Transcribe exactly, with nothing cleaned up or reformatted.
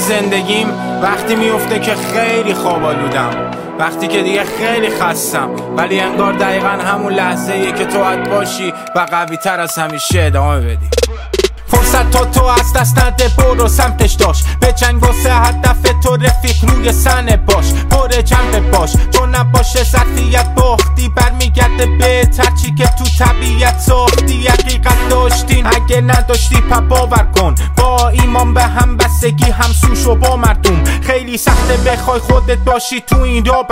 زندگیم وقتی میفته که خیلی خواب آلودم، وقتی که دیگه خیلی خستم، ولی انگار دقیقا همون لحظه ایه که تو باید باشی و قوی تر از همیشه ادامه بدی. فرصت تا تو از دست نده، برو سمتش داشت به جنگ واسه هدف تو، رفیق روی سنه باش، پر جنبه باش، تو نباشه ظرفیت باختی برمیگرده بهتر چی که تو طبیعت ساختی. حقیقت داشتین اگه نداشتی پا باور کن، با ایمان به هم بستگی همسوش و با مردم. خیلی سخته بخوای خودت باشی تو این را